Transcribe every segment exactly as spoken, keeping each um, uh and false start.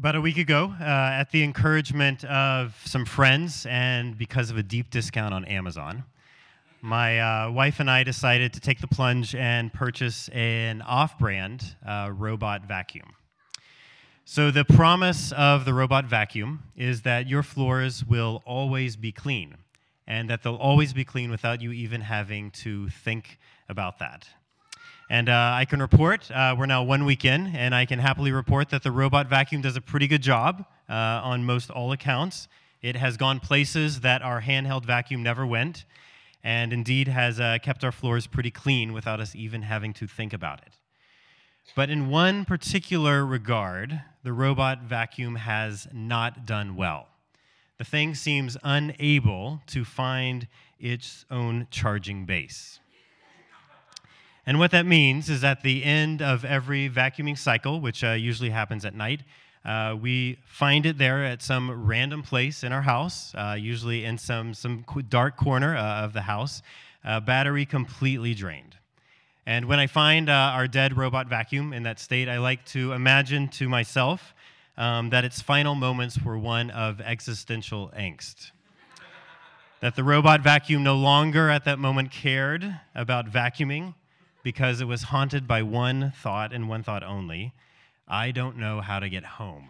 About a week ago, uh, at the encouragement of some friends and because of a deep discount on Amazon, my uh, wife and I decided to take the plunge and purchase an off-brand uh, robot vacuum. So the promise of the robot vacuum is that your floors will always be clean, and that they'll always be clean without you even having to think about that. And uh, I can report, uh, we're now one week in, and I can happily report that the robot vacuum does a pretty good job uh, on most all accounts. It has gone places that our handheld vacuum never went, and indeed has uh, kept our floors pretty clean without us even having to think about it. But in one particular regard, the robot vacuum has not done well. The thing seems unable to find its own charging base. And what that means is at the end of every vacuuming cycle, which uh, usually happens at night, uh, we find it there at some random place in our house, uh, usually in some, some dark corner uh, of the house, uh, battery completely drained. And when I find uh, our dead robot vacuum in that state, I like to imagine to myself um, that its final moments were one of existential angst. That the robot vacuum no longer at that moment cared about vacuuming, because it was haunted by one thought and one thought only: I don't know how to get home.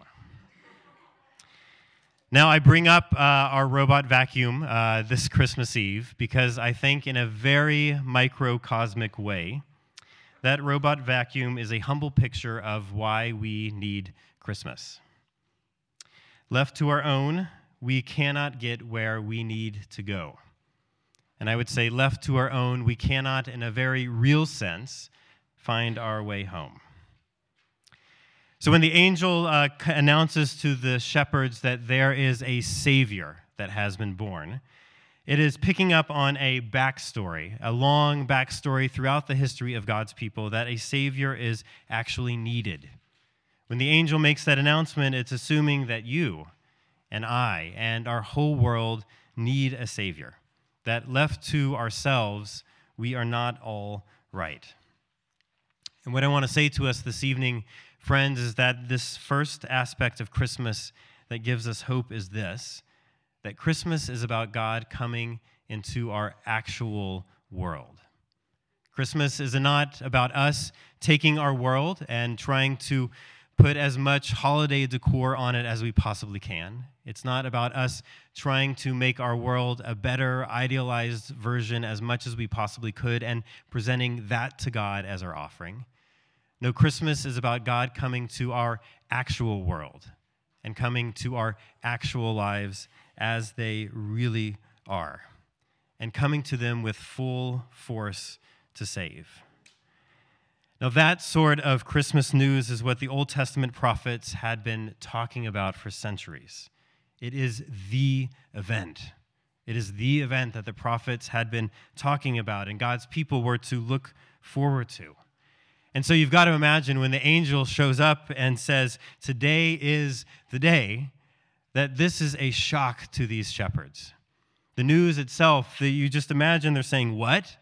Now, I bring up uh, our robot vacuum uh, this Christmas Eve because I think in a very microcosmic way, that robot vacuum is a humble picture of why we need Christmas. Left to our own, we cannot get where we need to go. And I would say, left to our own, we cannot, in a very real sense, find our way home. So when the angel uh, announces to the shepherds that there is a Savior that has been born, it is picking up on a backstory, a long backstory throughout the history of God's people, that a Savior is actually needed. When the angel makes that announcement, it's assuming that you and I and our whole world need a Savior. That left to ourselves, we are not all right. And what I want to say to us this evening, friends, is that this first aspect of Christmas that gives us hope is this: that Christmas is about God coming into our actual world. Christmas is not about us taking our world and trying to put as much holiday decor on it as we possibly can. It's not about us trying to make our world a better, idealized version as much as we possibly could and presenting that to God as our offering. No, Christmas is about God coming to our actual world and coming to our actual lives as they really are, and coming to them with full force to save. Now, that sort of Christmas news is what the Old Testament prophets had been talking about for centuries. It is the event. It is the event that the prophets had been talking about and God's people were to look forward to. And so you've got to imagine when the angel shows up and says, "Today is the day," that this is a shock to these shepherds. The news itself, that you just imagine they're saying, "What?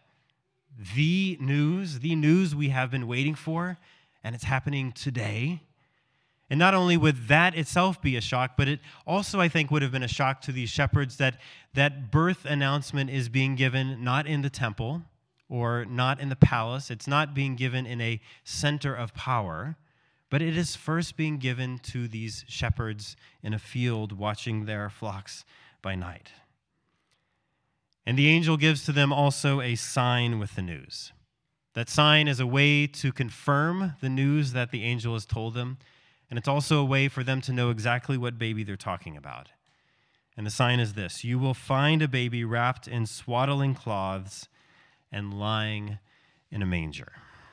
The news, the news we have been waiting for, and it's happening today?" And not only would that itself be a shock, but it also, I think, would have been a shock to these shepherds that that birth announcement is being given not in the temple or not in the palace. It's not being given in a center of power, but it is first being given to these shepherds in a field watching their flocks by night. And the angel gives to them also a sign with the news. That sign is a way to confirm the news that the angel has told them, and it's also a way for them to know exactly what baby they're talking about. And the sign is this: you will find a baby wrapped in swaddling cloths and lying in a manger.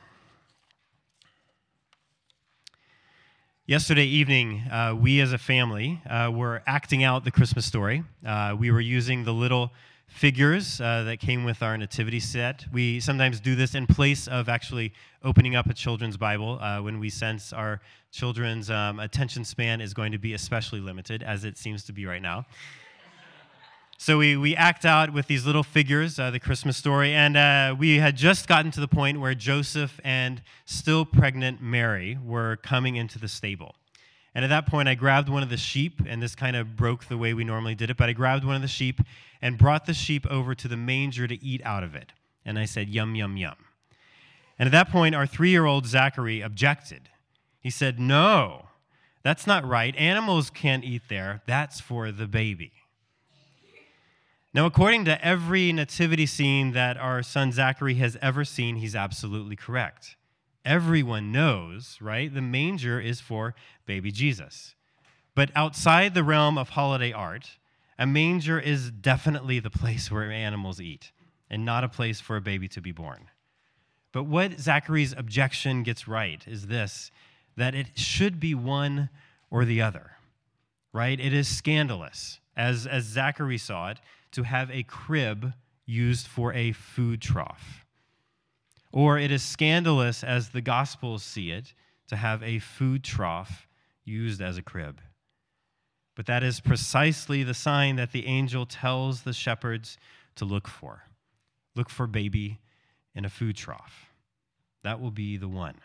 Yesterday evening, uh, we as a family uh, were acting out the Christmas story. Uh, we were using the little figures uh, that came with our nativity set. We sometimes do this in place of actually opening up a children's Bible uh, when we sense our children's um, attention span is going to be especially limited, as it seems to be right now. So we, we act out with these little figures, uh, the Christmas story, and uh, we had just gotten to the point where Joseph and still pregnant Mary were coming into the stable. And at that point, I grabbed one of the sheep, and this kind of broke the way we normally did it, but I grabbed one of the sheep and brought the sheep over to the manger to eat out of it. And I said, yum, yum, yum. And at that point, our three-year-old Zachary objected. He said, no, that's not right. Animals can't eat there. That's for the baby. Now, according to every nativity scene that our son Zachary has ever seen, he's absolutely correct. Everyone knows, right? The manger is for baby Jesus. But outside the realm of holiday art, a manger is definitely the place where animals eat and not a place for a baby to be born. But what Zachary's objection gets right is this, that it should be one or the other, right? It is scandalous, as, as Zachary saw it, to have a crib used for a food trough. Or it is scandalous, as the Gospels see it, to have a food trough used as a crib. But that is precisely the sign that the angel tells the shepherds to look for. Look for baby in a food trough. That will be the one.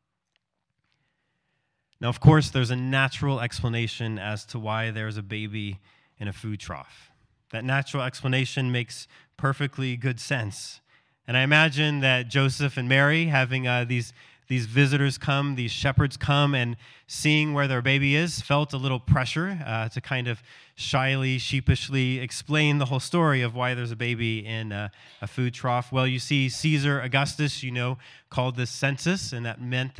Now, of course, there's a natural explanation as to why there's a baby in a food trough. That natural explanation makes perfectly good sense. And I imagine that Joseph and Mary, having uh, these, these visitors come, these shepherds come, and seeing where their baby is, felt a little pressure uh, to kind of shyly, sheepishly explain the whole story of why there's a baby in a, a food trough. Well, you see, Caesar Augustus, you know, called this census, and that meant